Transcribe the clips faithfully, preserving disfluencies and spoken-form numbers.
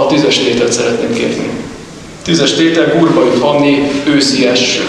tüzes tételt szeretném kérni. Tüzes tétel, Gurba jut Hanni, őszi eső.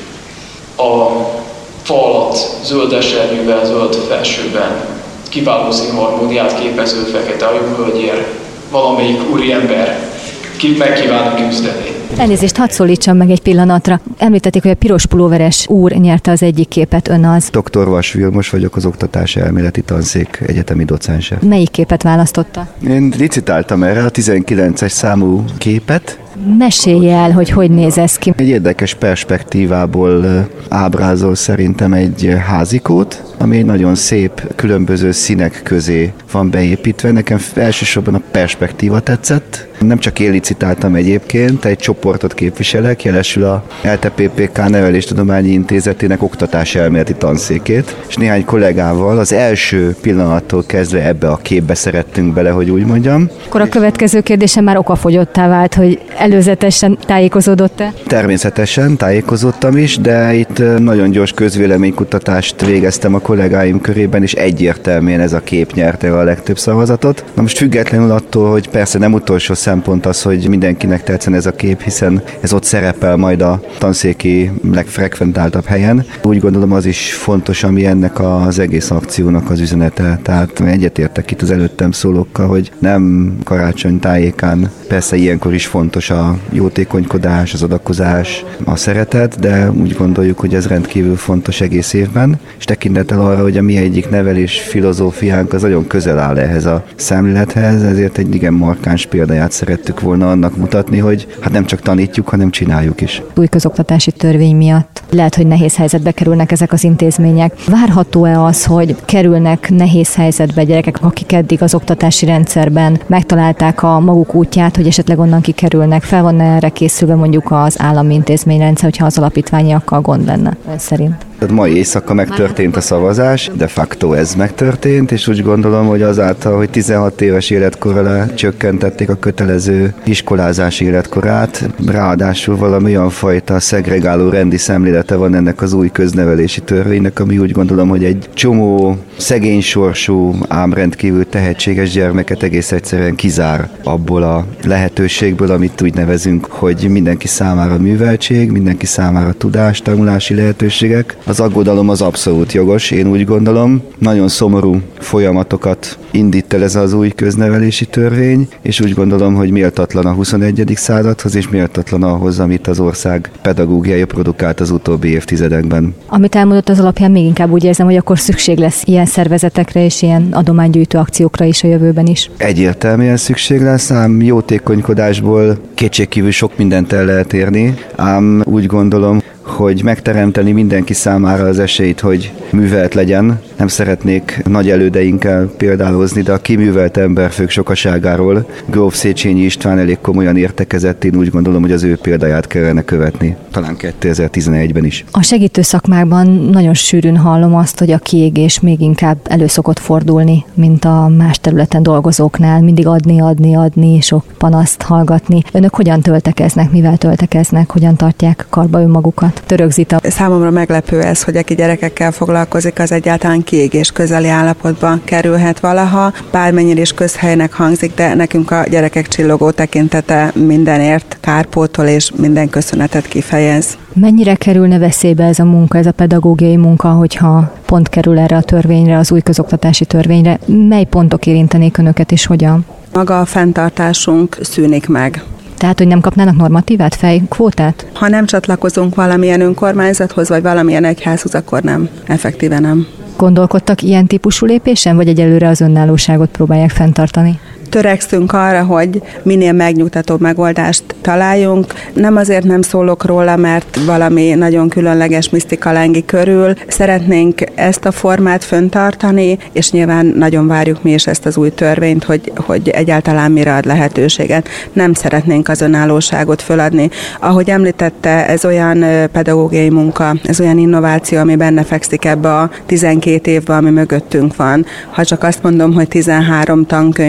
A fa alatt zöld esernyővel, zöld felsőben kiváló színharmóniát képező fekete ajú hölgyér, valamelyik úriember ki meg kívánok küzdeni. Elnézést, hadd szólítsam meg egy pillanatra. Említették, hogy a piros pulóveres úr nyerte az egyik képet, ön az. doktor Vas Vilmos vagyok, az oktatási elméleti tanszék egyetemi docense. Melyik képet választotta? Én licitáltam erre a tizenkilences számú képet. Mesélj el, hogy hogy néz ez ki. Egy érdekes perspektívából ábrázol szerintem egy házikót, ami egy nagyon szép, különböző színek közé van beépítve. Nekem elsősorban a perspektíva tetszett. Nem csak én licitáltam egyébként, egy csoportot képviselek, jelesül a el té pé pé ká Neveléstudományi Intézetének oktatási elméleti tanszékét, és néhány kollégával az első pillanattól kezdve ebbe a képbe szerettünk bele, hogy úgy mondjam. Akkor a következő kérdésem már okafogyottá vált, hogy előzetesen tájékozódott-e? Természetesen tájékozottam is, de itt nagyon gyors közvéleménykutatást végeztem a kollégáim körében, és egyértelműen ez a kép nyerte a legtöbb szavazatot. Na most függetlenül attól, hogy persze nem utolsó szempont az, hogy mindenkinek tetszen ez a kép, hiszen ez ott szerepel majd a tanszéki legfrekventáltabb helyen. Úgy gondolom, az is fontos, ami ennek az egész akciónak az üzenete. Tehát egyetértek itt az előttem szólókkal, hogy nem karácsony tájékán, persze ilyenkor is fontos a jótékonykodás, az adakozás, a szeretet, de úgy gondoljuk, hogy ez rendkívül fontos egész évben, és tekintettel arra, hogy a mi egyik nevelés filozófiánk az nagyon közel áll ehhez a szemlélethez, ezért egy igen markáns példáját szerettük volna annak mutatni, hogy hát nem csak tanítjuk, hanem csináljuk is. Új közoktatási törvény miatt lehet, hogy nehéz helyzetbe kerülnek ezek az intézmények. Várható-e az, hogy kerülnek nehéz helyzetbe gyerekek, akik eddig az oktatási rendszerben megtalálták a maguk útját, hogy esetleg onnan kikerülnek? Fel van erre készülve mondjuk az állami intézményrendszer, hogyha az alapítványiakkal gond lenne ön szerint? Tehát mai éjszaka megtörtént a szavazás, de facto ez megtörtént, és úgy gondolom, hogy azáltal, hogy tizenhat éves életkor alá csökkentették a kötelező iskolázási életkorát, ráadásul valami olyan fajta szegregáló rendi szemlélete van ennek az új köznevelési törvénynek, ami úgy gondolom, hogy egy csomó szegény sorsú, ám rendkívül tehetséges gyermeket egész egyszerűen kizár abból a lehetőségből, amit úgy nevezünk, hogy mindenki számára műveltség, mindenki számára tudás, tanulási lehetőségek. Az aggodalom az abszolút jogos, én úgy gondolom. Nagyon szomorú folyamatokat indít el ez az új köznevelési törvény, és úgy gondolom, hogy méltatlan a huszonegyedik századhoz, és méltatlan ahhoz, amit az ország pedagógiája produkált az utóbbi évtizedekben. Amit elmondott, az alapján még inkább úgy érzem, hogy akkor szükség lesz ilyen szervezetekre és ilyen adománygyűjtő akciókra is a jövőben is. Egyértelműen szükség lesz, ám jótékonykodásból kétségkívül sok mindent el lehet érni, ám úgy gondolom, hogy megteremteni mindenki számára az esélyt, hogy művelt legyen. Nem szeretnék nagy elődeinkkel példálozni, de a kiművelt emberfők sokaságáról gróf Széchenyi István elég komolyan értekezett, én úgy gondolom, hogy az ő példáját kellene követni. Talán kétezer-tizenegyben is. A segítő szakmákban nagyon sűrűn hallom azt, hogy a kiégés még inkább elő szokott fordulni, mint a más területen dolgozóknál. Mindig adni, adni, adni, sok panaszt hallgatni. Önök hogyan töltekeznek, mivel töltekeznek, hogyan tartják karba önmagukat? Török Zita. Számomra meglepő ez, hogy aki gyerekekkel foglalkozik, az egyáltalán kiégés közeli állapotban kerülhet valaha. Bármennyire is közhelynek hangzik, de nekünk a gyerekek csillogó tekintete mindenért kárpótol és minden köszönetet kifejez. Mennyire kerülne veszélybe ez a munka, ez a pedagógiai munka, hogyha pont kerül erre a törvényre, az új közoktatási törvényre? Mely pontok érintenék önöket és hogyan? Maga a fenntartásunk szűnik meg. Tehát, hogy nem kapnának normatívát, fejkvótát? Ha nem csatlakozunk valamilyen önkormányzathoz, vagy valamilyen egyházhoz, akkor nem. Effektíve nem. Gondolkodtak ilyen típusú lépésen, vagy egyelőre az önállóságot próbálják fenntartani? Törekszünk arra, hogy minél megnyugtatóbb megoldást találjunk. Nem azért nem szólok róla, mert valami nagyon különleges misztika lengi körül. Szeretnénk ezt a formát fenntartani, és nyilván nagyon várjuk mi is ezt az új törvényt, hogy, hogy egyáltalán mire ad lehetőséget. Nem szeretnénk az önállóságot föladni. Ahogy említette, ez olyan pedagógiai munka, ez olyan innováció, ami benne fekszik ebbe a tizenkét évbe, ami mögöttünk van. Ha csak azt mondom, hogy tizenhárom tankönyv fűződik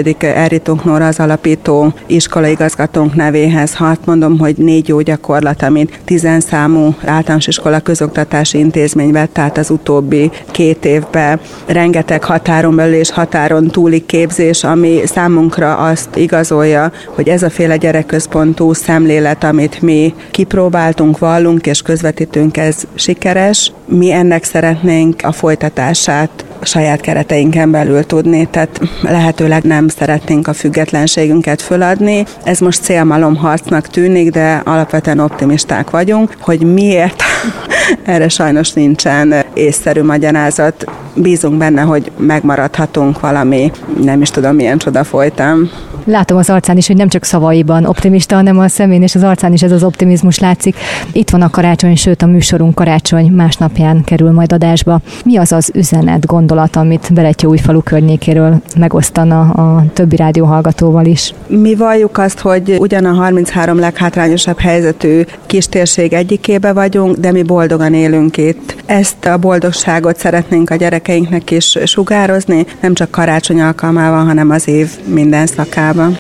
fűződik Erritunk Nóra, az alapító iskolaigazgatónk nevéhez. Ha azt mondom, hogy négy jó gyakorlat, amit tizenszámú általános iskola közoktatási intézmény vett át az utóbbi két évben, rengeteg határon belül és határon túli képzés, ami számunkra azt igazolja, hogy ez a féle gyerekközpontú szemlélet, amit mi kipróbáltunk, vallunk és közvetítünk, ez sikeres. Mi ennek szeretnénk a folytatását a saját kereteinken belül tudni, tehát lehetőleg nem szeretnénk a függetlenségünket föladni. Ez most célmalomharcnak tűnik, de alapvetően optimisták vagyunk, hogy miért erre sajnos nincsen észszerű magyarázat. Bízunk benne, hogy megmaradhatunk valami, nem is tudom milyen csoda folytán. Látom az arcán is, hogy nem csak szavaiban optimista, hanem a szemén és az arcán is ez az optimizmus látszik. Itt van a karácsony, sőt a műsorunk karácsony másnapján kerül majd adásba. Mi az az üzenet, gondolat, amit Berettyóújfalu környékéről megosztana a többi rádióhallgatóval is? Mi valljuk azt, hogy ugyan a harminchárom leghátrányosabb helyzetű kistérség egyikébe vagyunk, de mi boldogan élünk itt. Ezt a boldogságot szeretnénk a gyerekeinknek is sugározni, nem csak karácsony alkalmával, hanem az év minden szakában.